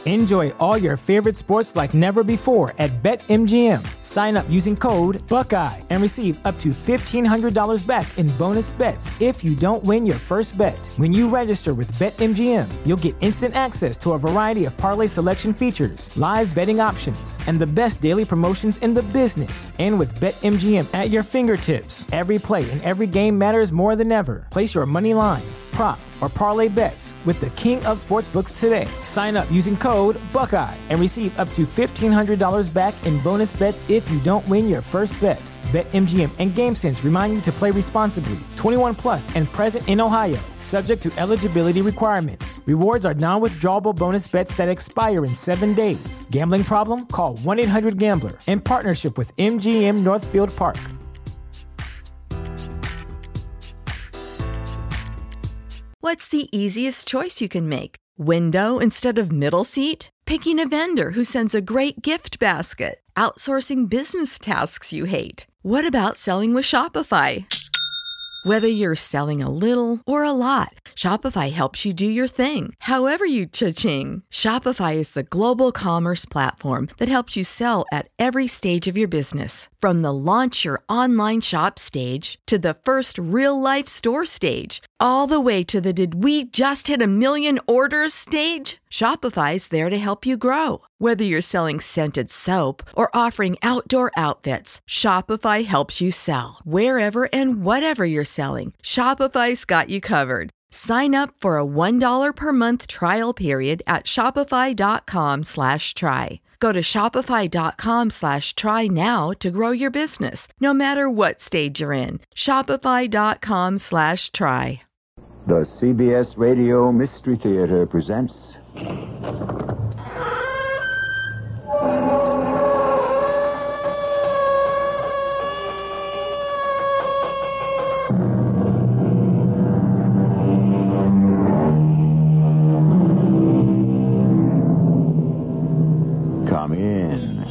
Enjoy all your favorite sports like never before at BetMGM. Sign up using code Buckeye and receive up to $1,500 back in bonus bets if you don't win your first bet. When you register with BetMGM, you'll get instant access to a variety of parlay selection features, live betting options, and the best daily promotions in the business. And with BetMGM at your fingertips, every play and every game matters more than ever. Place your money line, prop, or parlay bets with the king of sportsbooks today. Sign up using code Buckeye and receive up to $1,500 back in bonus bets if you don't win your first bet. BetMGM and GameSense remind you to play responsibly. 21 plus and present in Ohio, subject to eligibility requirements. Rewards are non-withdrawable bonus bets that expire in 7 days. Gambling problem? Call 1-800-GAMBLER. In partnership with MGM Northfield Park. What's the easiest choice you can make? Window instead of middle seat? Picking a vendor who sends a great gift basket? Outsourcing business tasks you hate? What about selling with Shopify? Whether you're selling a little or a lot, Shopify helps you do your thing, however you cha-ching. Shopify is the global commerce platform that helps you sell at every stage of your business. From the launch your online shop stage to the first real-life store stage, all the way to the did we just hit 1 million orders stage. Shopify's there to help you grow. Whether you're selling scented soap or offering outdoor outfits, Shopify helps you sell. Wherever and whatever you're selling, Shopify's got you covered. Sign up for a $1 per month trial period at shopify.com/try. Go to shopify.com/try now to grow your business, no matter what stage you're in. Shopify.com/try. The CBS Radio Mystery Theater presents... Come in.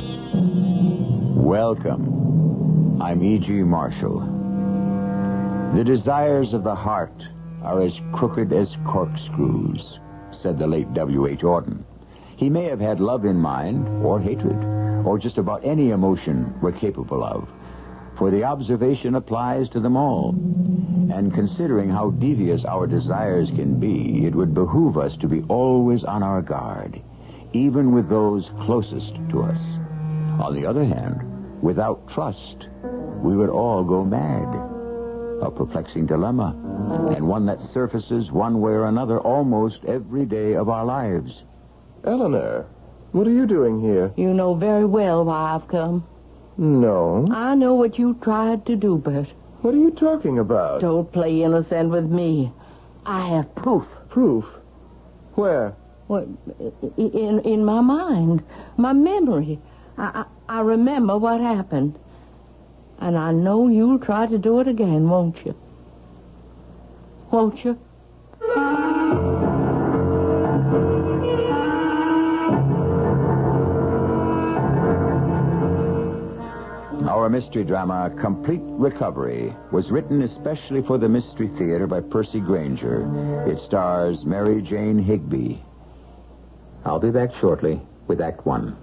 Welcome. I'm E.G. Marshall. The desires of the heart are as crooked as corkscrews, said the late W.H. Auden. He may have had love in mind, or hatred, or just about any emotion we're capable of, for the observation applies to them all. And considering how devious our desires can be, it would behoove us to be always on our guard, even with those closest to us. On the other hand, without trust, we would all go mad. A perplexing dilemma, and one that surfaces one way or another almost every day of our lives. Eleanor, what are you doing here? You know very well why I've come. No. I know what you tried to do, Bert. What are you talking about? Don't play innocent with me. I have proof. Proof? Where? Well, in my mind, my memory. I remember what happened. And I know you'll try to do it again, won't you? Won't you? Our mystery drama, Complete Recovery, was written especially for the Mystery Theater by Percy Granger. It stars Mary Jane Higby. I'll be back shortly with Act One.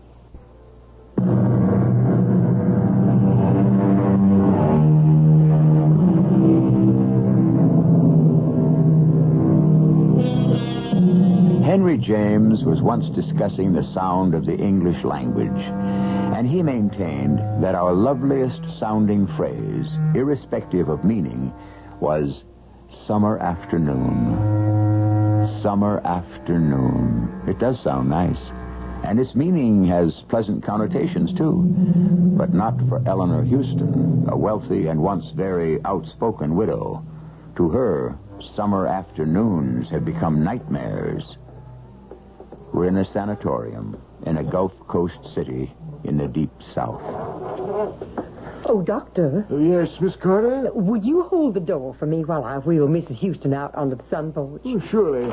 Henry James was once discussing the sound of the English language, and he maintained that our loveliest sounding phrase, irrespective of meaning, was summer afternoon. Summer afternoon. It does sound nice, and its meaning has pleasant connotations, too, but not for Eleanor Houston, a wealthy and once very outspoken widow. To her, summer afternoons have become nightmares. We're in a sanatorium in a Gulf Coast city in the deep south. Oh, Doctor. Yes, Miss Carter? Would you hold the door for me while I wheel Mrs. Houston out onto the sun porch? Oh, surely.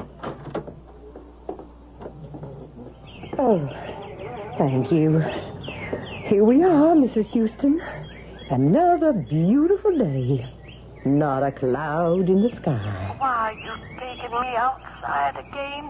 Oh, thank you. Here we are, Mrs. Houston. Another beautiful day. Not a cloud in the sky. Why, you taking me outside again?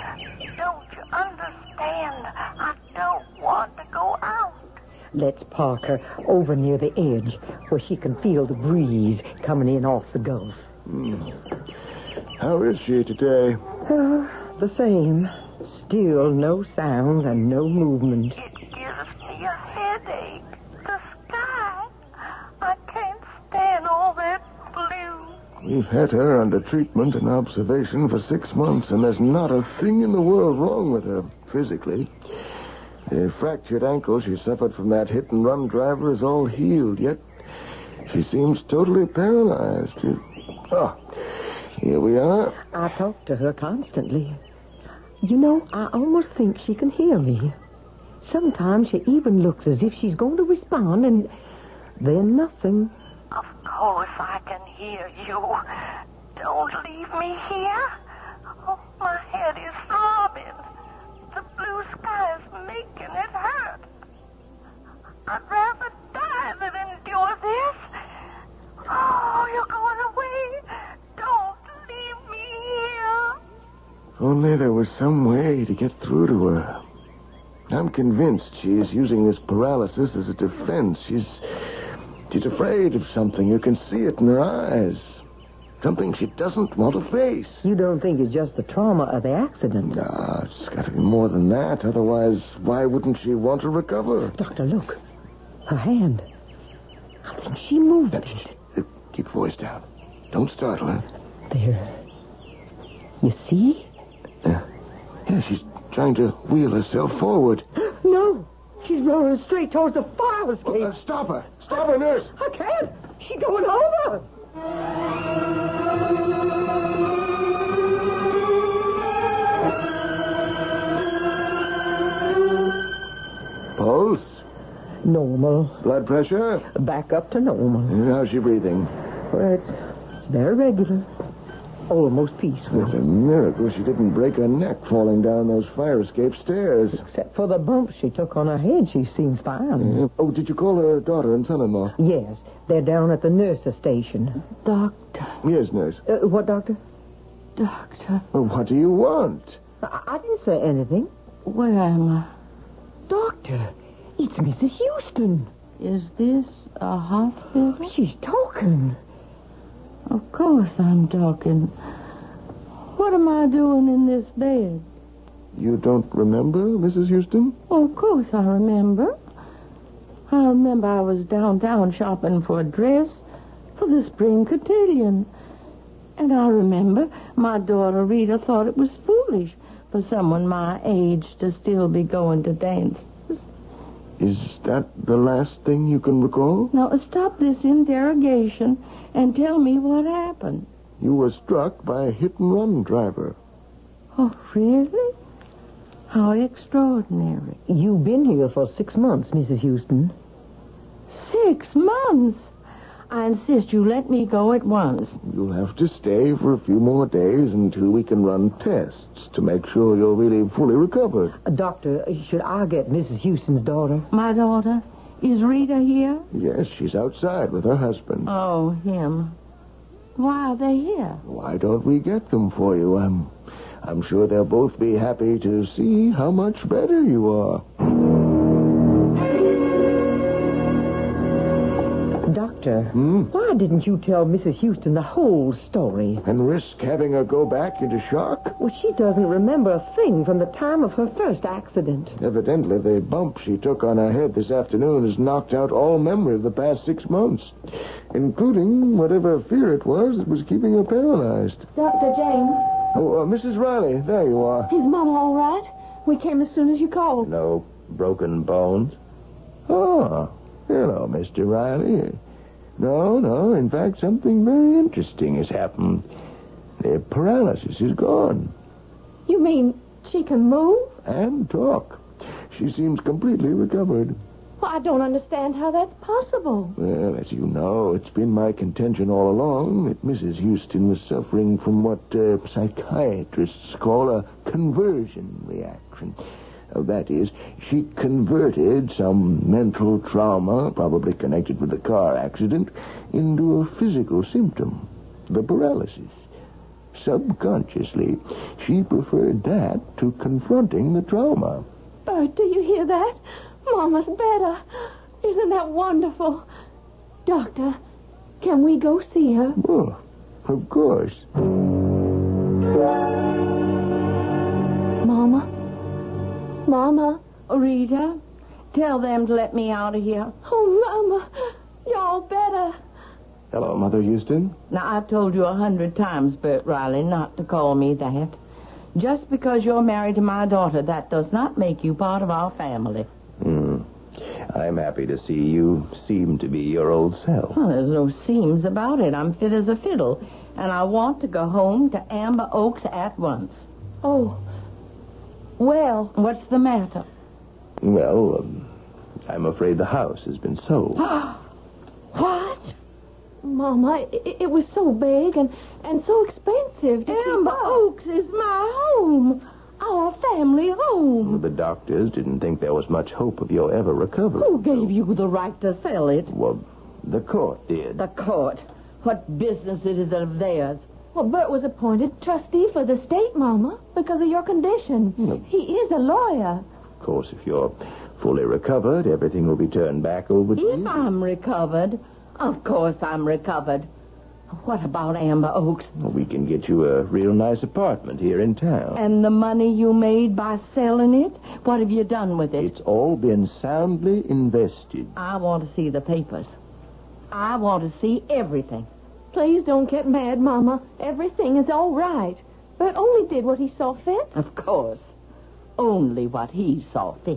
Don't you understand? I don't want to go out. Let's park her over near the edge where she can feel the breeze coming in off the Gulf. How is she today? The same. Still no sound and no movement. It gives me a headache. The sky. I can't stand all that blue. We've had her under treatment and observation for 6 months, and there's not a thing in the world wrong with her, physically. The fractured ankle she suffered from that hit-and-run driver is all healed, yet she seems totally paralyzed. Oh, here we are. I talk to her constantly. You know, I almost think she can hear me. Sometimes she even looks as if she's going to respond, and then nothing. Of course I can hear you. Don't leave me here. Oh, my head is throbbing. The blue sky is making it hurt. I'd rather die than endure this. Oh, you're going away. Don't leave me here. If only there was some way to get through to her. I'm convinced she is using this paralysis as a defense. She's afraid of something. You can see it in her eyes. Something she doesn't want to face. You don't think it's just the trauma of the accident? No, it's got to be more than that. Otherwise, why wouldn't she want to recover? Doctor, look. Her hand. I think she moved it. Keep your voice down. Don't startle her. There. You see? Yeah, she's trying to wheel herself forward. No. She's rolling straight towards the fire escape. Stop her. Stop her, nurse. I can't. She's going over. Pulse? Normal. Blood pressure? Back up to normal. How's she breathing? Well, it's very regular. Almost peaceful. It's a miracle she didn't break her neck falling down those fire escape stairs. Except for the bump she took on her head, she seems fine. Oh, did you call her daughter and son-in-law? Yes, they're down at the nurse's station. Doctor. Yes, nurse. What, doctor? Doctor. Well, what do you want? I didn't say anything. Where am I? Doctor, it's Mrs. Houston. Is this a hospital? She's talking. Of course I'm talking. What am I doing in this bed? You don't remember, Mrs. Houston? Oh, of course I remember. I remember I was downtown shopping for a dress for the spring cotillion. And I remember my daughter Rita thought it was foolish for someone my age to still be going to dances. Is that the last thing you can recall? Now, stop this interrogation and tell me what happened. You were struck by a hit-and-run driver. Oh, really? How extraordinary. You've been here for 6 months, Mrs. Houston. 6 months? I insist you let me go at once. You'll have to stay for a few more days until we can run tests to make sure you're really fully recovered. Doctor, should I get Mrs. Houston's daughter? My daughter? Is Rita here? Yes, she's outside with her husband. Oh, him. Why are they here? Why don't we get them for you? I'm sure they'll both be happy to see how much better you are. Doctor, why didn't you tell Mrs. Houston the whole story? And risk having her go back into shock? Well, she doesn't remember a thing from the time of her first accident. Evidently, the bump she took on her head this afternoon has knocked out all memory of the past 6 months, including whatever fear it was that was keeping her paralyzed. Dr. James. Oh, Mrs. Riley, there you are. Is Mama all right? We came as soon as you called. No broken bones? Oh, hello, Mr. Riley. No. In fact, something very interesting has happened. The paralysis is gone. You mean she can move? And talk. She seems completely recovered. Well, I don't understand how that's possible. Well, as you know, it's been my contention all along that Mrs. Houston was suffering from what psychiatrists call a conversion reaction. That is, she converted some mental trauma, probably connected with the car accident, into a physical symptom, the paralysis. subconsciously, she preferred that to confronting the trauma. Bert, do you hear that? Mama's better. Isn't that wonderful? Doctor, can we go see her? Oh, of course. Mama? Mama? Rita, tell them to let me out of here. Oh, Mama, y'all better. Hello, Mother Houston. Now, I've told you 100 times, Bert Riley, not to call me that. Just because you're married to my daughter, that does not make you part of our family. I'm happy to see you seem to be your old self. Well, there's no seams about it. I'm fit as a fiddle, and I want to go home to Amber Oaks at once. Oh, well. What's the matter? Well, I'm afraid the house has been sold. What? Mama, it was so big and so expensive. Amber Oaks is my home. Our family home. The doctors didn't think there was much hope of your ever recovering. Who gave you the right to sell it? Well, the court did. The court. What business it is of theirs? Well, Bert was appointed trustee for the state, Mama, because of your condition. He is a lawyer. Of course, if you're fully recovered, everything will be turned back over to you. If I'm recovered, of course I'm recovered. What about Amber Oaks? Well, we can get you a real nice apartment here in town. And the money you made by selling it? What have you done with it? It's all been soundly invested. I want to see the papers. I want to see everything. Please don't get mad, Mama. Everything is all right. Bert only did what he saw fit. Of course. Only what he saw fit.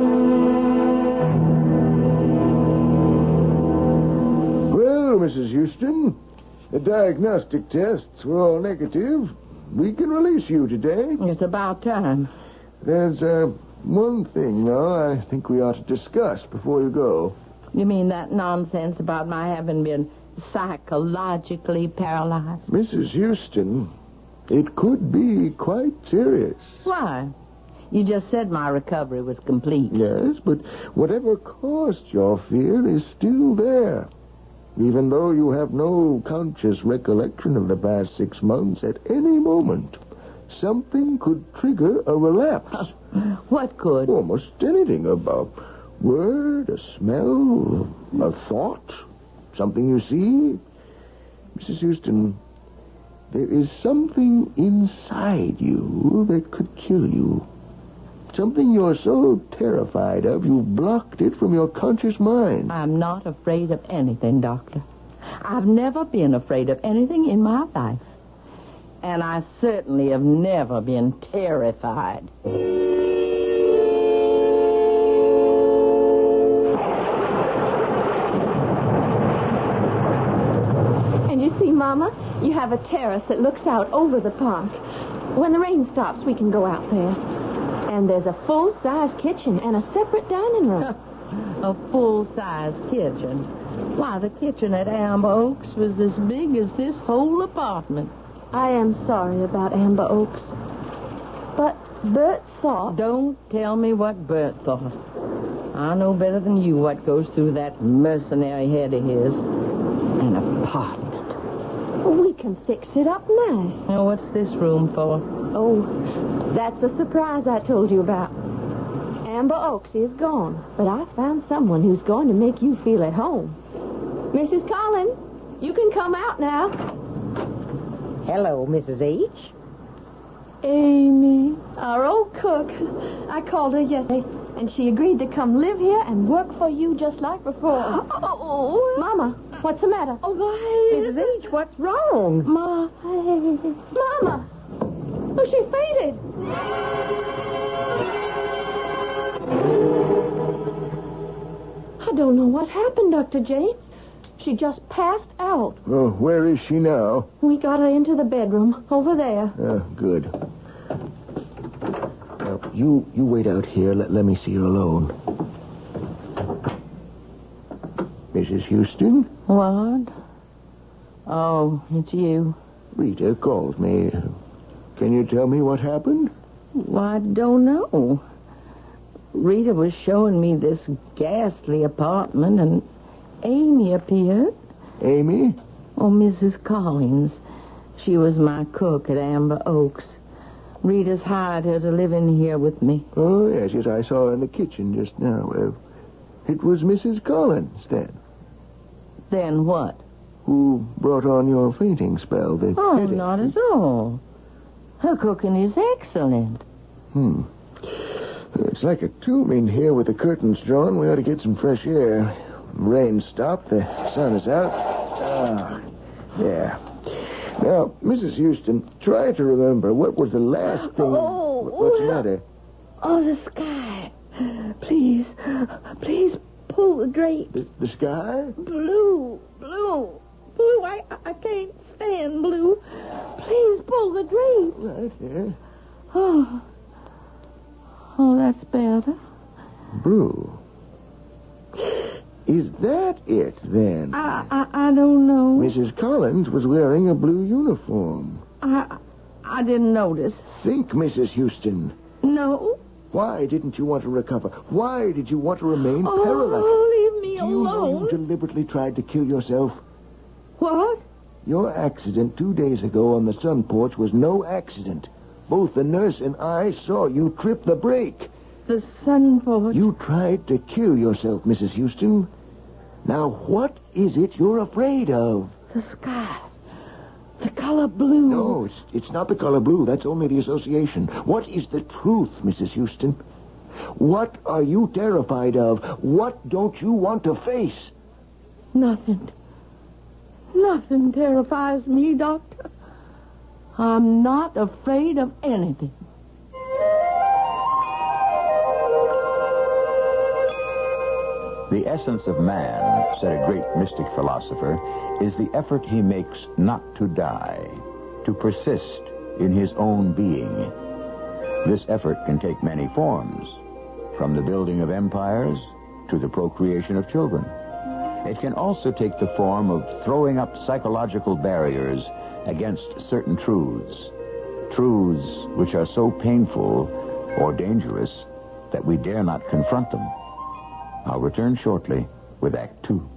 Well, Mrs. Houston, the diagnostic tests were all negative. We can release you today. It's about time. There's one thing, though, I think we ought to discuss before you go. You mean that nonsense about my having been psychologically paralyzed? Mrs. Houston, it could be quite serious. Why? You just said my recovery was complete. Yes, but whatever caused your fear is still there. Even though you have no conscious recollection of the past 6 months, at any moment, something could trigger a relapse. What could? Almost anything. A word, a smell, a thought, something you see. Mrs. Houston, there is something inside you that could kill you. Something you're so terrified of, you've blocked it from your conscious mind. I'm not afraid of anything, Doctor. I've never been afraid of anything in my life. And I certainly have never been terrified. And you see, Mama, you have a terrace that looks out over the park. When the rain stops, we can go out there. And there's a full-size kitchen and a separate dining room. A full-size kitchen. Why, the kitchen at Amber Oaks was as big as this whole apartment. I am sorry about Amber Oaks. But Bert thought... Don't tell me what Bert thought. I know better than you what goes through that mercenary head of his. An apartment. We can fix it up nice. Now, what's this room for? Oh, that's the surprise I told you about. Amber Oaks is gone, but I found someone who's going to make you feel at home. Mrs. Collins, you can come out now. Hello, Mrs. H. Amy, our old cook. I called her yesterday, and she agreed to come live here and work for you just like before. Oh, Mama, what's the matter? oh, why? Mrs. H, what's wrong? Mama. Oh, she fainted. I don't know what happened, Dr. James. She just passed out. Oh, where is she now? We got her into the bedroom over there. Good. Now, you wait out here. Let me see her alone. Mrs. Houston? What? Oh, it's you. Rita called me. Can you tell me what happened? Well, I don't know. Rita was showing me this ghastly apartment, and Amy appeared. Amy? Oh, Mrs. Collins. She was my cook at Amber Oaks. Rita's hired her to live in here with me. Oh, yes, I saw her in the kitchen just now. It was Mrs. Collins, then. Then what? Who brought on your fainting spell? Not at all. Her cooking is excellent. It's like a tomb in here with the curtains drawn. We ought to get some fresh air. Rain stopped. The sun is out. There. Now, Mrs. Houston, try to remember what was the last thing... What's the matter? Oh, the sky. Please pull the drapes. The sky? Blue. I can't stand blue. Please pull the drapes. Right here. Oh, that's better. Blue. Is that it, then? I don't know. Mrs. Collins was wearing a blue uniform. I didn't notice. Think, Mrs. Houston. No. Why didn't you want to recover? Why did you want to remain paralyzed? Oh, leave me Do you know alone. you deliberately tried to kill yourself? What? Your accident 2 days ago on the sun porch was no accident. Both the nurse and I saw you trip the brake. The sun porch. You tried to kill yourself, Mrs. Houston. Now, what is it you're afraid of? The sky. The color blue. No, it's not the color blue. That's only the association. What is the truth, Mrs. Houston? What are you terrified of? What don't you want to face? Nothing. Nothing terrifies me, Doctor. I'm not afraid of anything. The essence of man, said a great mystic philosopher, is the effort he makes not to die, to persist in his own being. This effort can take many forms, from the building of empires to the procreation of children. It can also take the form of throwing up psychological barriers against certain truths which are so painful or dangerous that we dare not confront them. I'll return shortly with Act 2.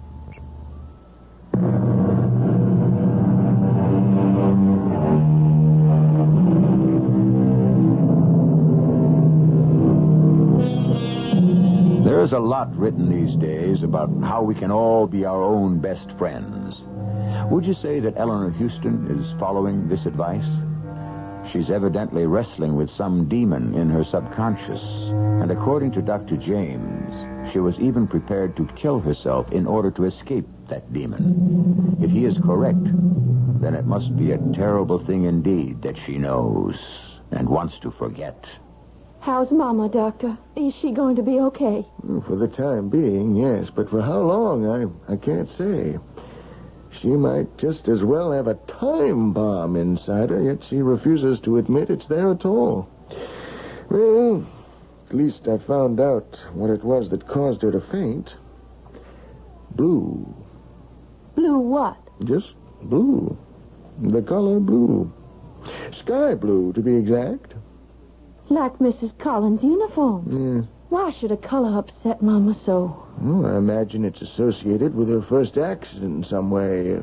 There's a lot written these days about how we can all be our own best friends. Would you say that Eleanor Houston is following this advice? She's evidently wrestling with some demon in her subconscious, and according to Dr. James, she was even prepared to kill herself in order to escape that demon. If he is correct, then it must be a terrible thing indeed that she knows and wants to forget. How's Mama, Doctor? Is she going to be okay? Well, for the time being, yes. But for how long, I can't say. She might just as well have a time bomb inside her, yet she refuses to admit it's there at all. Well, at least I found out what it was that caused her to faint. Blue. Blue what? Just blue. The color blue. Sky blue, to be exact. Like Mrs. Collins' uniform. Yeah. Why should a color upset Mama so? Well, I imagine it's associated with her first accident in some way.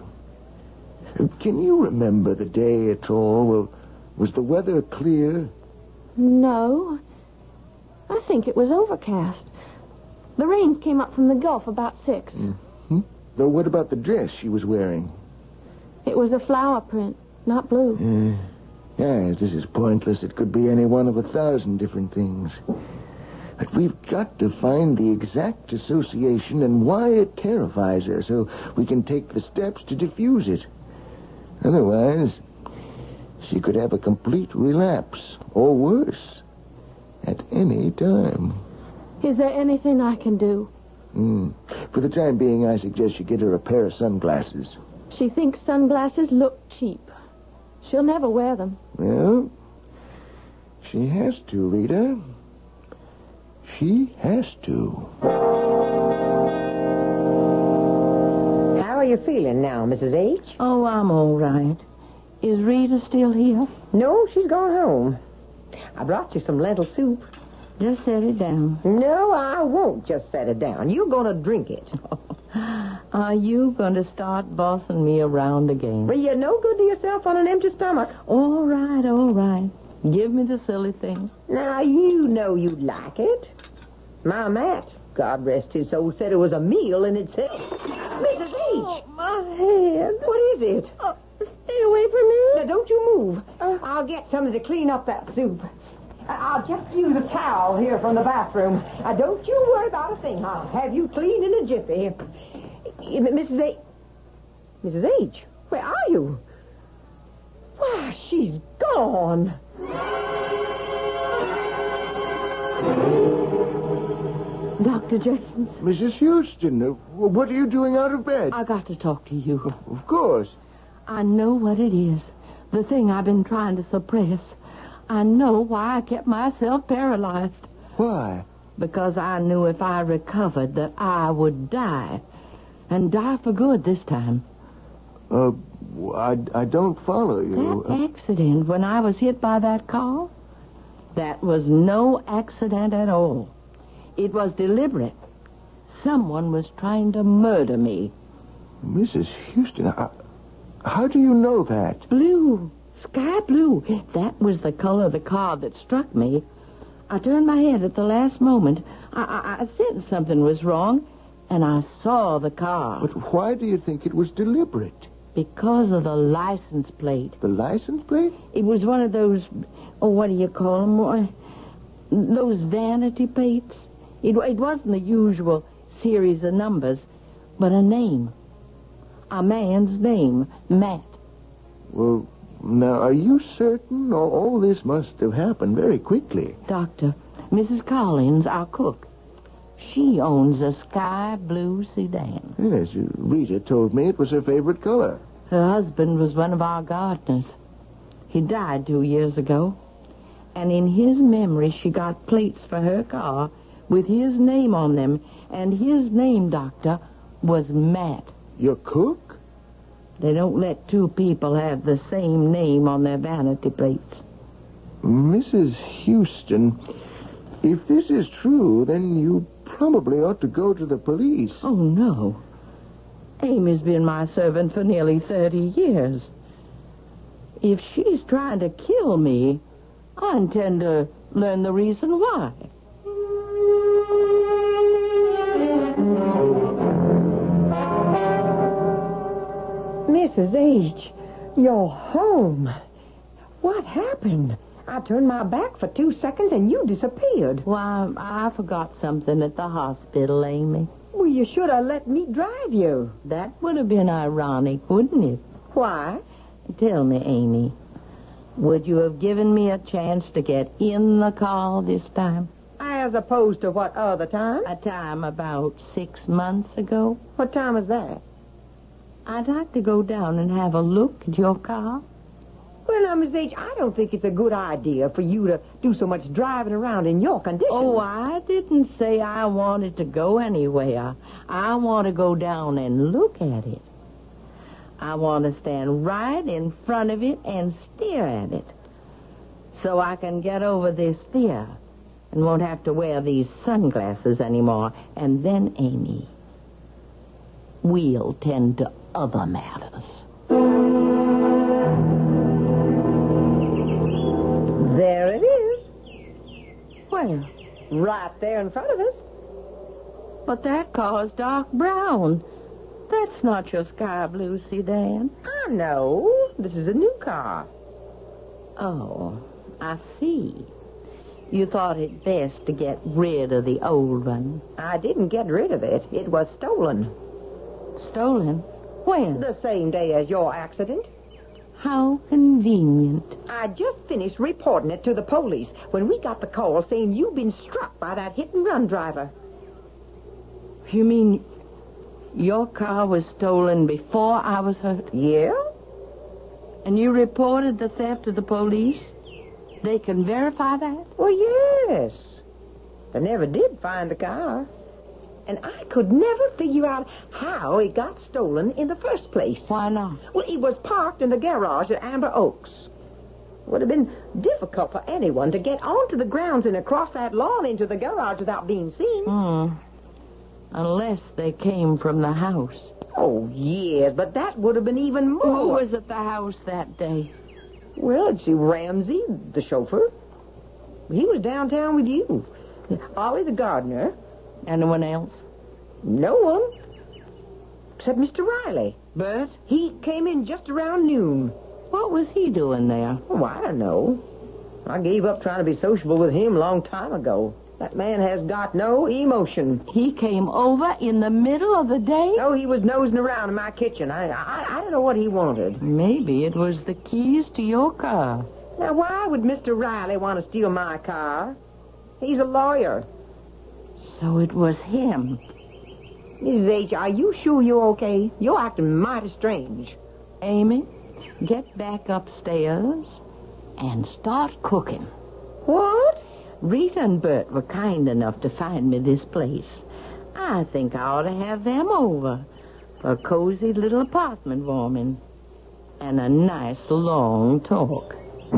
Can you remember the day at all? Was the weather clear? No. I think it was overcast. The rains came up from the Gulf about 6. Mm-hmm. Though what about the dress she was wearing? It was a flower print, not blue. Yes, this is pointless. It could be any one of 1,000 different things. But we've got to find the exact association and why it terrifies her so we can take the steps to diffuse it. Otherwise, she could have a complete relapse, or worse, at any time. Is there anything I can do? For the time being, I suggest you get her a pair of sunglasses. She thinks sunglasses look cheap. She'll never wear them. Well, she has to, Rita. She has to. How are you feeling now, Mrs. H? Oh, I'm all right. Is Rita still here? No, she's gone home. I brought you some lentil soup. Just set it down. No, I won't just set it down. You're going to drink it. Are you going to start bossing me around again? Well, you're no good to yourself on an empty stomach. All right. Give me the silly thing. Now, you know you'd like it. My Matt, God rest his soul, said it was a meal in itself. Mrs. H. Oh, my head. What is it? Stay away from me. Now, don't you move. I'll get somebody to clean up that soup. I'll just use a towel here from the bathroom. Don't you worry about a thing. I'll have you clean in a jiffy. Mrs. H. Mrs. H., where are you? Why, she's gone. Dr. Jessens. Mrs. Houston, what are you doing out of bed? I got to talk to you. Of course. I know what it is. The thing I've been trying to suppress. I know why I kept myself paralyzed. Why? Because I knew if I recovered that I would die. And die for good this time. I don't follow you. That accident when I was hit by that car, that was no accident at all. It was deliberate. Someone was trying to murder me. Mrs. Houston, how do you know that? Blue. Sky blue. That was the color of the car that struck me. I turned my head at the last moment. I sensed something was wrong, and I saw the car. But why do you think it was deliberate? Because of the license plate. The license plate? It was one of those, what do you call them? Those vanity plates. It wasn't the usual series of numbers, but a name. A man's name, Matt. Well, now, are you certain all this must have happened very quickly? Doctor, Mrs. Collins, our cook, she owns a sky blue sedan. Yes, Rita told me it was her favorite color. Her husband was one of our gardeners. He died 2 years ago. And in his memory, she got plates for her car with his name on them. And his name, Doctor, was Matt. Your cook? They don't let two people have the same name on their vanity plates. Mrs. Houston, if this is true, then you probably ought to go to the police. Oh, no. Amy's been my servant for nearly 30 years. If she's trying to kill me, I intend to learn the reason why. Mrs. H., you're home. What happened? I turned my back for 2 seconds and you disappeared. Why, I forgot something at the hospital, Amy. Well, you should have let me drive you. That would have been ironic, wouldn't it? Why? Tell me, Amy, would you have given me a chance to get in the car this time? As opposed to what other time? A time about 6 months ago. What time was that? I'd like to go down and have a look at your car. Well, now, Miss H., I don't think it's a good idea for you to do so much driving around in your condition. Oh, I didn't say I wanted to go anywhere. I want to go down and look at it. I want to stand right in front of it and stare at it so I can get over this fear and won't have to wear these sunglasses anymore. And then, Amy, we'll tend to other matters. There it is. Where? Right there in front of us. But that car's dark brown. That's not your sky blue sedan. I know. This is a new car. Oh, I see. You thought it best to get rid of the old one. I didn't get rid of it. It was stolen. Stolen? When? The same day as your accident. How convenient. I just finished reporting it to the police when we got the call saying you'd been struck by that hit-and-run driver. You mean your car was stolen before I was hurt? Yeah? And you reported the theft to the police? They can verify that? Well, yes. They never did find the car. And I could never figure out how it got stolen in the first place. Why not? Well, it was parked in the garage at Amber Oaks. It would have been difficult for anyone to get onto the grounds and across that lawn into the garage without being seen. Unless they came from the house. Oh, yes, but that would have been even more. Who was at the house that day? Well, it's Ramsey, the chauffeur. He was downtown with you. Ollie, the gardener. Anyone else? No one. Except Mr. Riley. Bert? He came in just around noon. What was he doing there? Oh, I don't know. I gave up trying to be sociable with him a long time ago. That man has got no emotion. He came over in the middle of the day? No, he was nosing around in my kitchen. I don't know what he wanted. Maybe it was the keys to your car. Now, why would Mr. Riley want to steal my car? He's a lawyer. So it was him. Mrs. H., are you sure you're okay? You're acting mighty strange. Amy, get back upstairs and start cooking. What? Rita and Bert were kind enough to find me this place. I think I ought to have them over for a cozy little apartment warming and a nice long talk.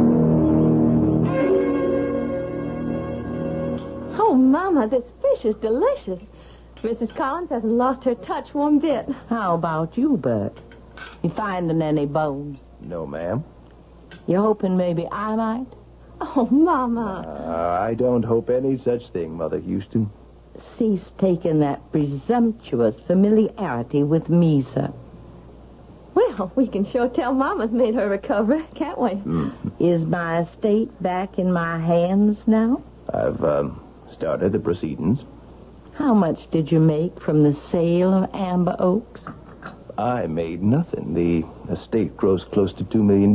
Oh, Mama, this fish is delicious. Mrs. Collins hasn't lost her touch one bit. How about you, Bert? You finding any bones? No, ma'am. You hoping maybe I might? Oh, Mama. I don't hope any such thing, Mother Houston. Cease taking that presumptuous familiarity with me, sir. Well, we can sure tell Mama's made her recovery, can't we? Is my estate back in my hands now? I've started the proceedings. How much did you make from the sale of Amber Oaks? I made nothing. The estate grossed close to $2 million.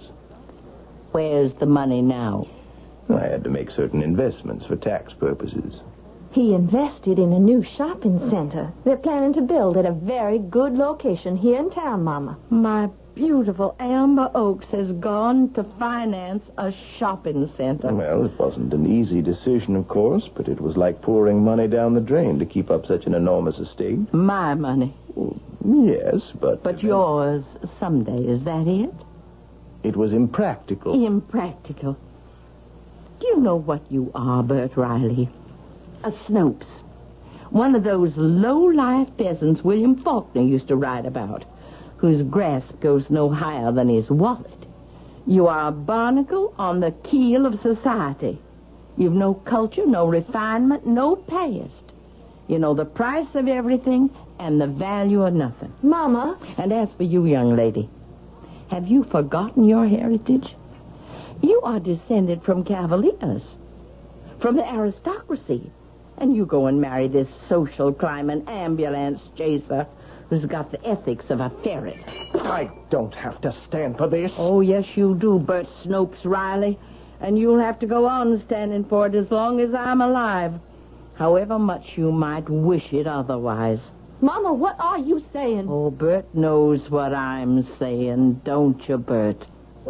Where's the money now? I had to make certain investments for tax purposes. He invested in a new shopping center. They're planning to build at a very good location here in town, Mama. My beautiful Amber Oaks has gone to finance a shopping center. Well, it wasn't an easy decision, of course, but it was like pouring money down the drain to keep up such an enormous estate. My money. Well, yes, but... But yours someday, is that it? It was impractical. Impractical. Do you know what you are, Bert Riley? A Snopes. One of those low-life peasants William Faulkner used to write about, whose grasp goes no higher than his wallet. You are a barnacle on the keel of society. You've no culture, no refinement, no past. You know the price of everything and the value of nothing. Mama. And as for you, young lady, have you forgotten your heritage? You are descended from Cavaliers, from the aristocracy. And you go and marry this social climb and ambulance chaser who's got the ethics of a ferret. I don't have to stand for this. Oh, yes, you do, Bert Snopes Riley. And you'll have to go on standing for it as long as I'm alive, however much you might wish it otherwise. Mama, what are you saying? Oh, Bert knows what I'm saying, don't you, Bert?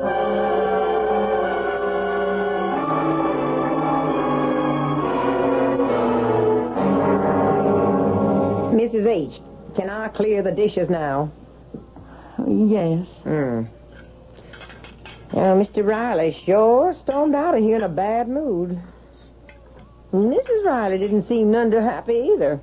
Mrs. H., can I clear the dishes now? Yes. Mr. Riley sure stormed out of here in a bad mood. Mrs. Riley didn't seem none too happy either.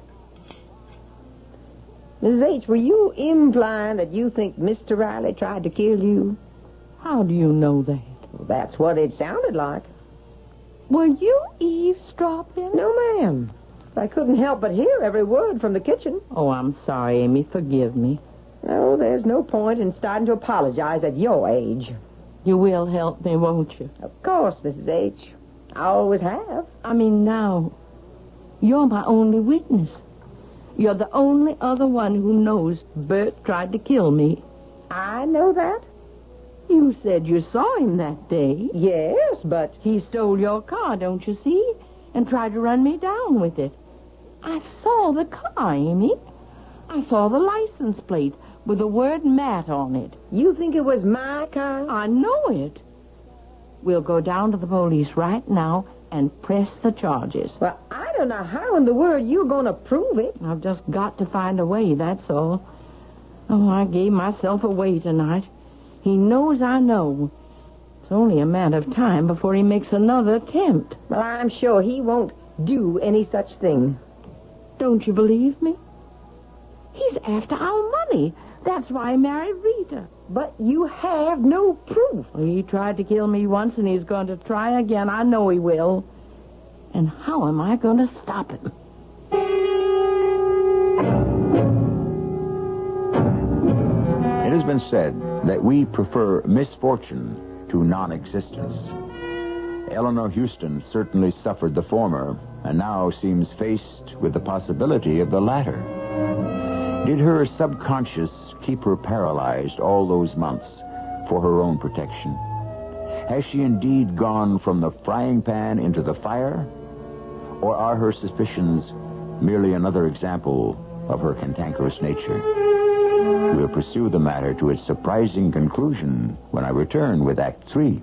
Mrs. H., were you implying that you think Mr. Riley tried to kill you? How do you know that? Well, that's what it sounded like. Were you eavesdropping? No, ma'am. I couldn't help but hear every word from the kitchen. Oh, I'm sorry, Amy. Forgive me. No, there's no point in starting to apologize at your age. You will help me, won't you? Of course, Mrs. H. I always have. I mean, now, you're my only witness. You're the only other one who knows Bert tried to kill me. I know that. You said you saw him that day. Yes, but... He stole your car, don't you see? And tried to run me down with it. I saw the car, Amy. I saw the license plate with the word Matt on it. You think it was my car? I know it. We'll go down to the police right now and press the charges. Well, I don't know how in the world you're going to prove it. I've just got to find a way, that's all. Oh, I gave myself away tonight. He knows I know. It's only a matter of time before he makes another attempt. Well, I'm sure he won't do any such thing. Don't you believe me? He's after our money. That's why he married Rita. But you have no proof. He tried to kill me once, and he's going to try again. I know he will. And how am I going to stop him? It has been said that we prefer misfortune to non-existence. Eleanor Houston certainly suffered the former, and now seems faced with the possibility of the latter. Did her subconscious keep her paralyzed all those months for her own protection? Has she indeed gone from the frying pan into the fire? Or are her suspicions merely another example of her cantankerous nature? We'll pursue the matter to its surprising conclusion when I return with Act 3.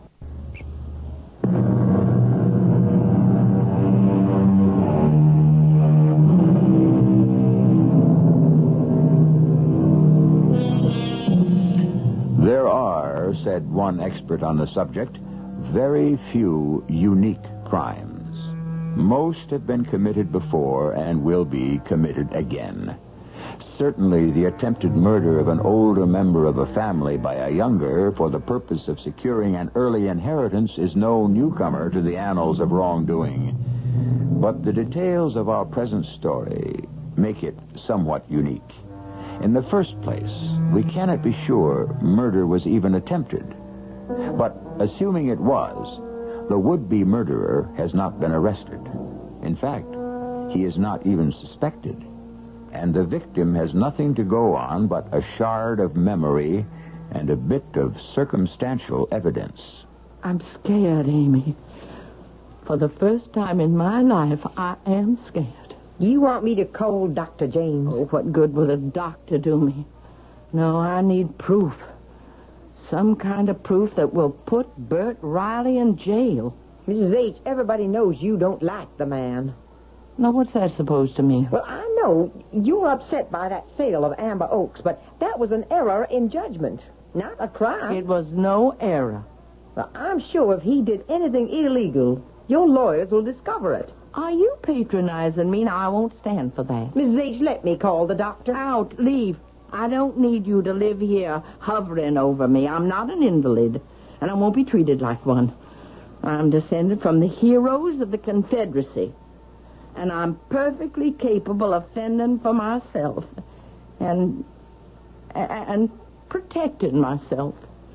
There are, said one expert on the subject, very few unique crimes. Most have been committed before and will be committed again. Certainly, the attempted murder of an older member of a family by a younger for the purpose of securing an early inheritance is no newcomer to the annals of wrongdoing. But the details of our present story make it somewhat unique. In the first place, we cannot be sure murder was even attempted. But assuming it was, the would-be murderer has not been arrested. In fact, he is not even suspected. And the victim has nothing to go on but a shard of memory and a bit of circumstantial evidence. I'm scared, Amy. For the first time in my life, I am scared. You want me to call Dr. James? Oh, what good will a doctor do me? No, I need proof. Some kind of proof that will put Bert Riley in jail. Mrs. H., everybody knows you don't like the man. Now, what's that supposed to mean? Well, I know you're upset by that sale of Amber Oaks, but that was an error in judgment, not a crime. It was no error. Well, I'm sure if he did anything illegal, your lawyers will discover it. Are you patronizing me? Now, I won't stand for that. Mrs. H., let me call the doctor. Out. Leave. I don't need you to live here hovering over me. I'm not an invalid, and I won't be treated like one. I'm descended from the heroes of the Confederacy, and I'm perfectly capable of fending for myself and protecting myself.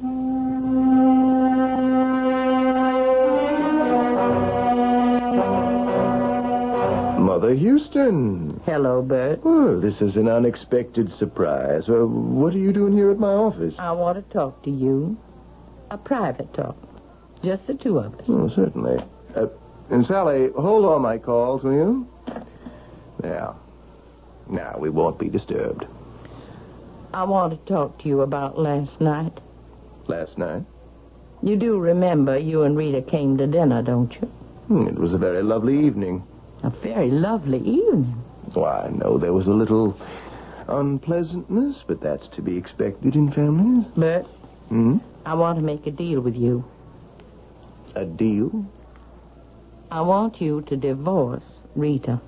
Mother Houston. Hello, Bert. Well, this is an unexpected surprise. What are you doing here at my office? I want to talk to you. A private talk. Just the two of us. Oh, certainly. And Sally, hold all my calls, will you? Yeah. Now, we won't be disturbed. I want to talk to you about last night. Last night? You do remember you and Rita came to dinner, don't you? It was a very lovely evening. A very lovely evening. Why, I know there was a little unpleasantness, but that's to be expected in families. Bert, I want to make a deal with you. A deal? I want you to divorce Rita.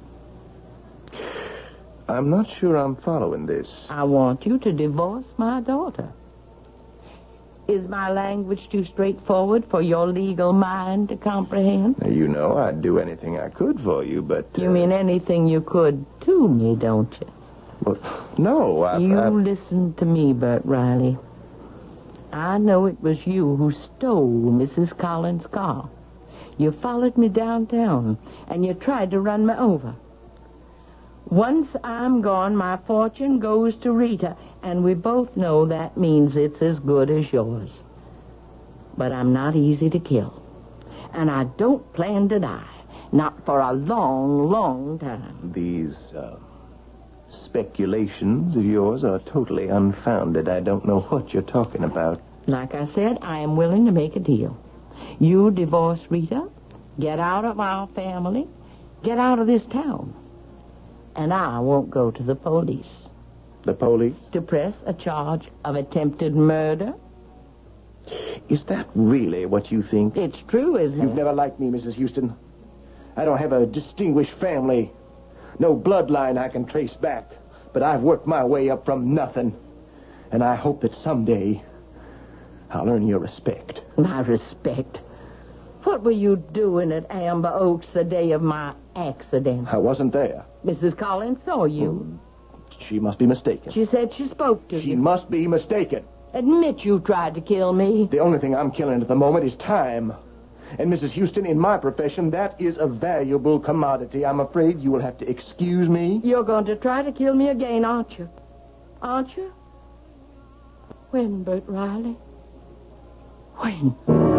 I'm not sure I'm following this. I want you to divorce my daughter. Is my language too straightforward for your legal mind to comprehend? Now, you know I'd do anything I could for you, but... You mean anything you could to me, don't you? Well, no, You listen to me, Bert Riley. I know it was you who stole Mrs. Collins' car. You followed me downtown, and you tried to run me over. Once I'm gone, my fortune goes to Rita, and we both know that means it's as good as yours. But I'm not easy to kill, and I don't plan to die, not for a long, long time. These speculations of yours are totally unfounded. I don't know what you're talking about. Like I said, I am willing to make a deal. You divorce Rita, get out of our family, get out of this town. And I won't go to the police. The police? To press a charge of attempted murder. Is that really what you think? It's true, isn't it? You've never liked me, Mrs. Houston. I don't have a distinguished family. no bloodline I can trace back. But I've worked my way up from nothing. And I hope that someday I'll earn your respect. My respect? What were you doing at Amber Oaks the day of my accident? I wasn't there. Mrs. Collins saw you. She must be mistaken. She said she spoke to you. She must be mistaken. Admit you tried to kill me. The only thing I'm killing at the moment is time. And, Mrs. Houston, in my profession, that is a valuable commodity. I'm afraid you will have to excuse me. You're going to try to kill me again, aren't you? Aren't you? When, Bert Riley? When?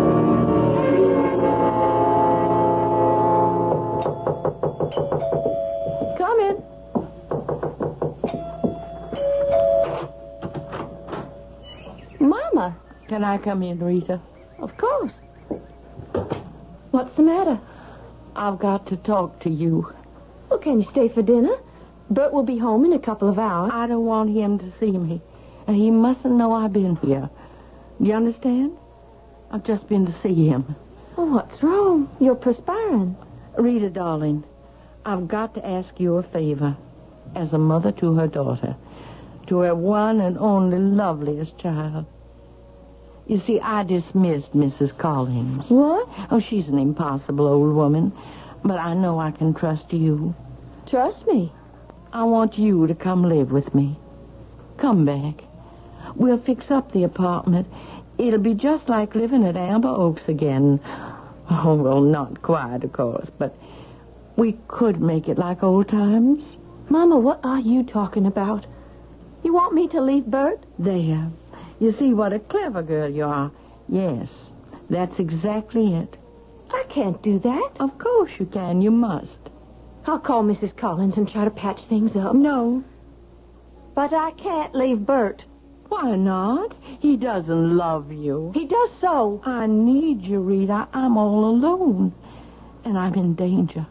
Come in. Mama. Can I come in, Rita? Of course. What's the matter? I've got to talk to you. Well, can you stay for dinner? Bert will be home in a couple of hours. I don't want him to see me. And he mustn't know I've been here. Do you understand? I've just been to see him. Well, what's wrong? You're perspiring. Rita, darling, I've got to ask you a favor. As a mother to her daughter. To her one and only loveliest child. You see, I dismissed Mrs. Collins. What? Oh, she's an impossible old woman. But I know I can trust you. Trust me. I want you to come live with me. Come back. We'll fix up the apartment. It'll be just like living at Amber Oaks again. Oh, well, not quite, of course, but we could make it like old times. Mama, what are you talking about? You want me to leave Bert? There. You see what a clever girl you are. Yes, that's exactly it. I can't do that. Of course you can. You must. I'll call Mrs. Collins and try to patch things up. No. But I can't leave Bert. Why not? He doesn't love you. He does so. I need you, Rita. I'm all alone. And I'm in danger.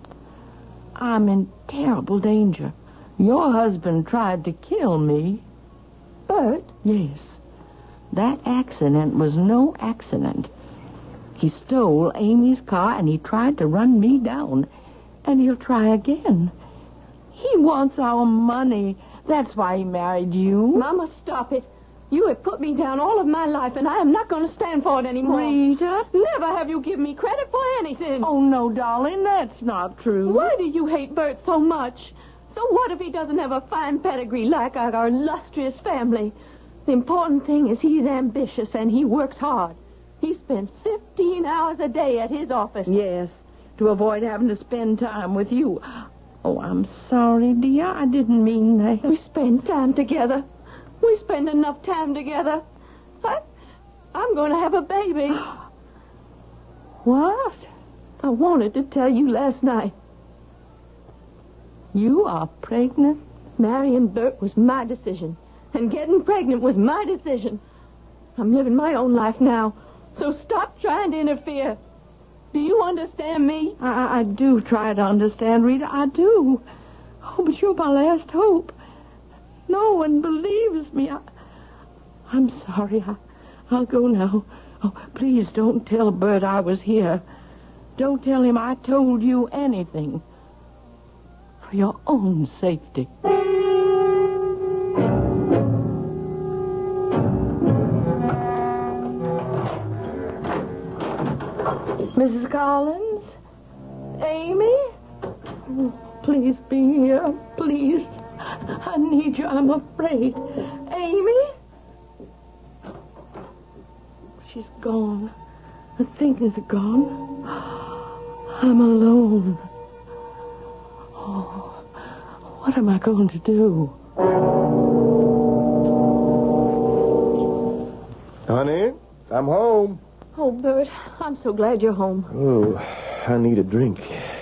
I'm in terrible danger. Your husband tried to kill me. Bert? Yes. That accident was no accident. He stole Amy's car and he tried to run me down. And he'll try again. He wants our money. That's why he married you. Mama, stop it. You have put me down all of my life, and I am not going to stand for it anymore. Rita? Never have you given me credit for anything. Oh, no, darling, that's not true. Why do you hate Bert so much? So what if he doesn't have a fine pedigree like our illustrious family? The important thing is he's ambitious and he works hard. He spends 15 hours a day at his office. Yes, to avoid having to spend time with you. Oh, I'm sorry, dear. I didn't mean that. We spend time together. We spend enough time together. I'm going to have a baby. What? I wanted to tell you last night. You are pregnant? Marrying Bert was my decision. And getting pregnant was my decision. I'm living my own life now. So stop trying to interfere. Do you understand me? I do try to understand, Rita. I do. Oh, but you're my last hope. No one believes me. I'm sorry. I'll go now. Oh, please don't tell Bert I was here. Don't tell him I told you anything. For your own safety. Mrs. Collins? Amy? Please be here. Please. I need you. I'm afraid. Amy? She's gone. The things are gone. I'm alone. Oh, what am I going to do? Honey, I'm home. Oh, Bert, I'm so glad you're home. Oh, I need a drink.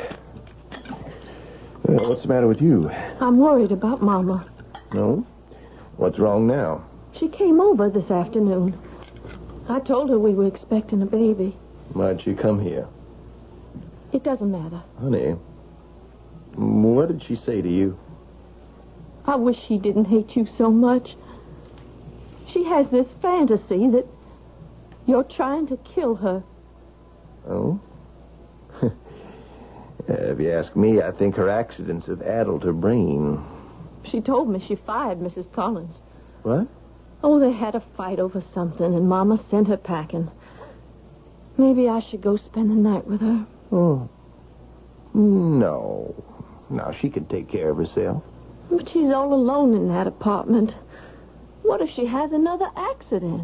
Well, what's the matter with you? I'm worried about Mama. No? What's wrong now? She came over this afternoon. I told her we were expecting a baby. Why'd she come here? It doesn't matter. Honey, what did she say to you? I wish she didn't hate you so much. She has this fantasy that you're trying to kill her. Oh? Have you ask me, I think her accidents have addled her brain. She told me she fired Mrs. Collins. What? Oh, they had a fight over something, and Mama sent her packing. Maybe I should go spend the night with her. Oh. No. No, she can take care of herself. But she's all alone in that apartment. What if she has another accident?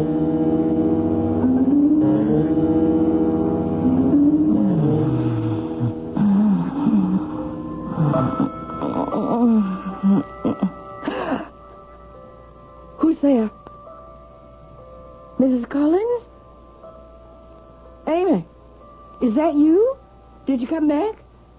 Who's there? Mrs. Collins? Amy, is that you? Did you come back?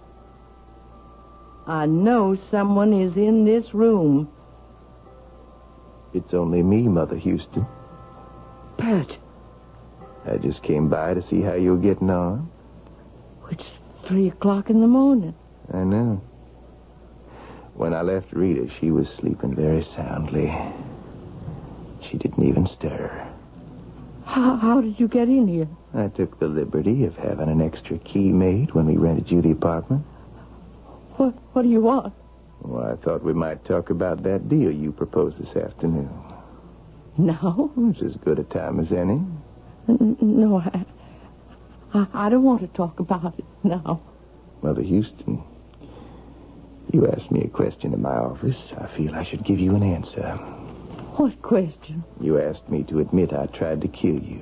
I know someone is in this room. It's only me, Mother Houston. Bert. I just came by to see how you were getting on. It's 3 o'clock in the morning. I know. When I left Rita, she was sleeping very soundly. She didn't even stir. How did you get in here? I took the liberty of having an extra key made when we rented you the apartment. What do you want? Well, I thought we might talk about that deal you proposed this afternoon. No? It's as good a time as any. No, I don't want to talk about it now. Mother Houston, you asked me a question in my office. I feel I should give you an answer. What question? You asked me to admit I tried to kill you.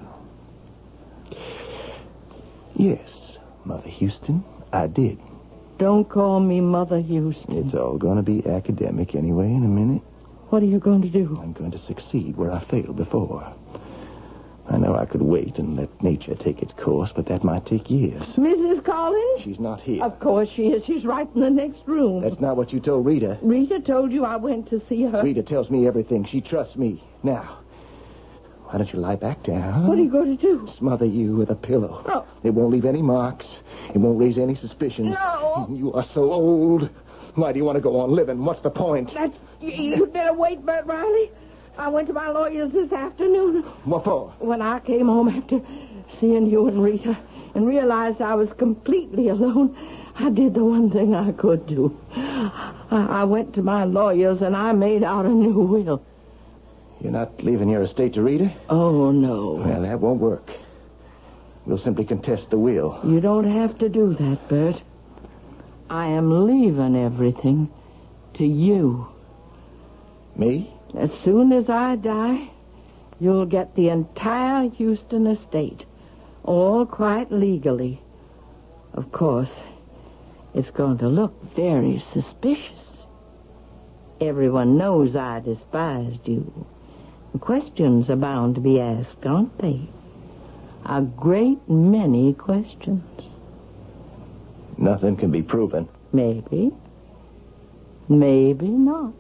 Yes, Mother Houston, I did. Don't call me Mother Houston. It's all going to be academic anyway in a minute. What are you going to do? I'm going to succeed where I failed before. I know I could wait and let nature take its course, but that might take years. Mrs. Collins? She's not here. Of course she is. She's right in the next room. That's not what you told Rita. Rita told you I went to see her. Rita tells me everything. She trusts me. Now, why don't you lie back down? What are you going to do? Smother you with a pillow. Oh. It won't leave any marks. It won't raise any suspicions. No. You are so old. Why do you want to go on living? What's the point? You'd better wait, Bert Riley. I went to my lawyer's this afternoon. What for? When I came home after seeing you and Rita and realized I was completely alone, I did the one thing I could do. I went to my lawyer's and I made out a new will. You're not leaving your estate to Rita? Oh, no. Well, that won't work. We'll simply contest the will. You don't have to do that, Bert. I am leaving everything to you. Me? As soon as I die, you'll get the entire Houston estate, all quite legally. Of course, it's going to look very suspicious. Everyone knows I despised you. Questions are bound to be asked, aren't they? A great many questions. Nothing can be proven. Maybe. Maybe not.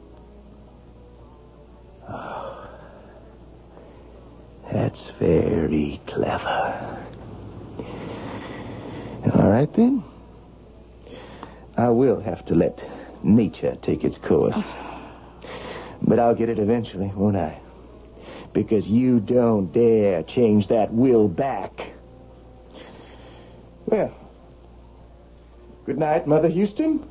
Oh, that's very clever. All right, then. I will have to let nature take its course. But I'll get it eventually, won't I? Because you don't dare change that will back. Well, good night, Mother Houston.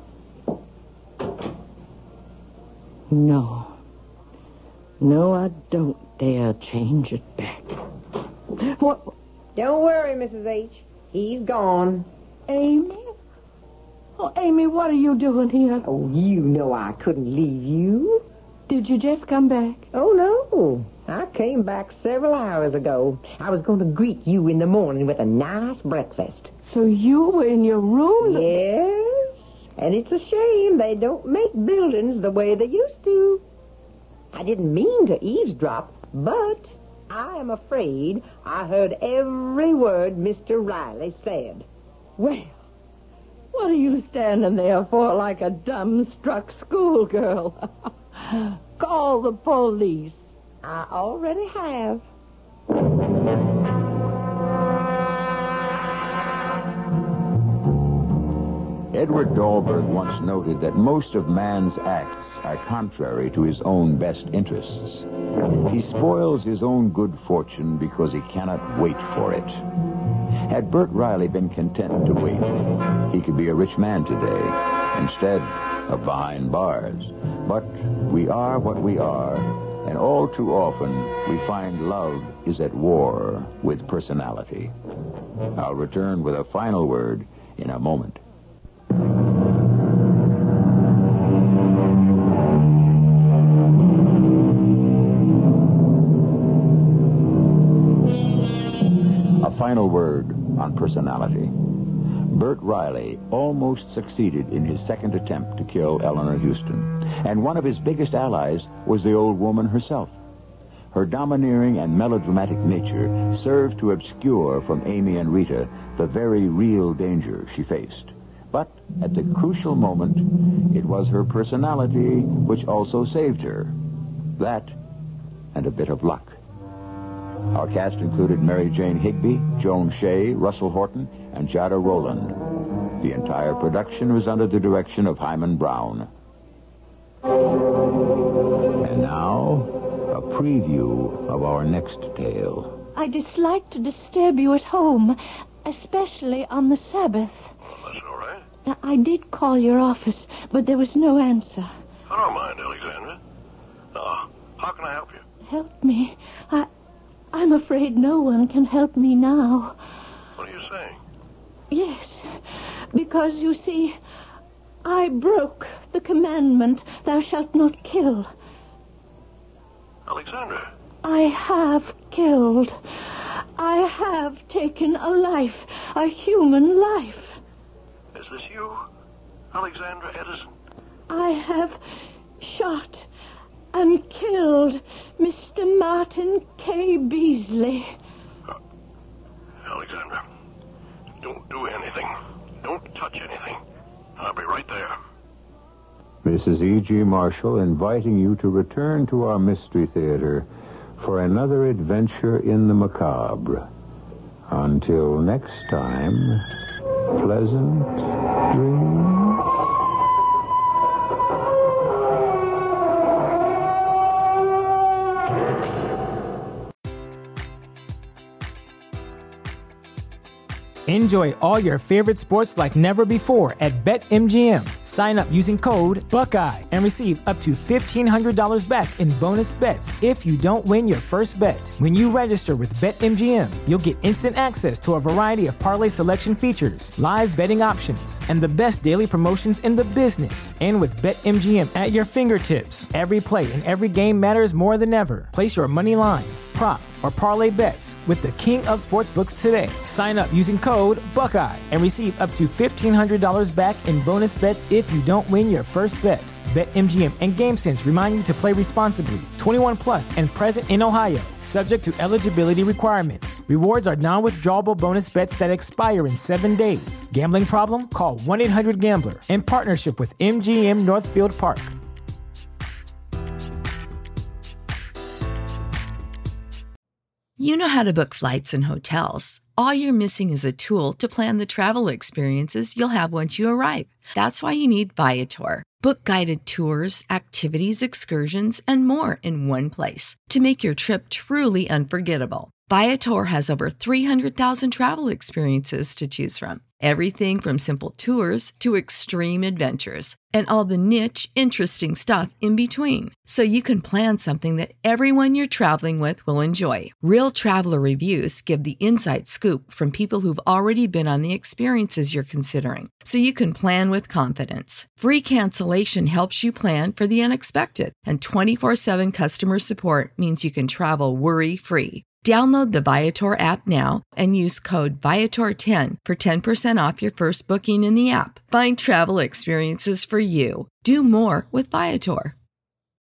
No. No, I don't dare change it back. What? Don't worry, Mrs. H. He's gone. Amy? Oh, Amy, what are you doing here? Oh, you know I couldn't leave you. Did you just come back? Oh, no. I came back several hours ago. I was going to greet you in the morning with a nice breakfast. So you were in your room? Yes. And it's a shame they don't make buildings the way they used to. I didn't mean to eavesdrop, but I am afraid I heard every word Mr. Riley said. Well, what are you standing there for like a dumbstruck schoolgirl? Call the police. I already have. Edward Dahlberg once noted that most of man's acts are contrary to his own best interests. He spoils his own good fortune because he cannot wait for it. Had Bert Riley been content to wait, he could be a rich man today, instead of behind bars. But we are what we are, and all too often we find love is at war with personality. I'll return with a final word in a moment. A final word on personality. Bert Riley almost succeeded in his second attempt to kill Eleanor Houston, and one of his biggest allies was the old woman herself. Her domineering and melodramatic nature served to obscure from Amy and Rita the very real danger she faced. But at the crucial moment, it was her personality which also saved her. That and a bit of luck. Our cast included Mary Jane Higby, Joan Shea, Russell Horton, and Jada Rowland. The entire production was under the direction of Hyman Brown. And now, a preview of our next tale. I dislike to disturb you at home, especially on the Sabbath. Well, that's all right. I did call your office, but there was no answer. I don't mind, Alexandra. How can I help you? Help me. I'm afraid no one can help me now. What are you saying? Yes, because, you see, I broke the commandment, thou shalt not kill. Alexandra. I have killed. I have taken a life, a human life. Is this you, Alexandra Edison? I have shot and killed Mr. Martin K. Beasley. Alexandra, don't do anything. Don't touch anything. I'll be right there. This is E.G. Marshall inviting you to return to our Mystery Theater for another adventure in the macabre. Until next time, pleasant dreams. Enjoy all your favorite sports like never before at BetMGM. Sign up using code Buckeye and receive up to $1,500 back in bonus bets if you don't win your first bet. When you register with BetMGM, you'll get instant access to a variety of parlay selection features, live betting options, and the best daily promotions in the business. And with BetMGM at your fingertips, every play and every game matters more than ever. Place your money line, prop, or parlay bets with the king of sportsbooks today. Sign up using code Buckeye and receive up to $1,500 back in bonus bets if you don't win your first bet. BetMGM and GameSense remind you to play responsibly. 21 plus and present in Ohio, subject to eligibility requirements. Rewards are non-withdrawable bonus bets that expire in 7 days. Gambling problem? Call 1-800-GAMBLER in partnership with MGM Northfield Park. You know how to book flights and hotels. All you're missing is a tool to plan the travel experiences you'll have once you arrive. That's why you need Viator. Book guided tours, activities, excursions, and more in one place to make your trip truly unforgettable. Viator has over 300,000 travel experiences to choose from. Everything from simple tours to extreme adventures and all the niche, interesting stuff in between. So you can plan something that everyone you're traveling with will enjoy. Real traveler reviews give the inside scoop from people who've already been on the experiences you're considering. So you can plan with confidence. Free cancellation helps you plan for the unexpected. And 24/7 customer support means you can travel worry-free. Download the Viator app now and use code Viator10 for 10% off your first booking in the app. Find travel experiences for you. Do more with Viator.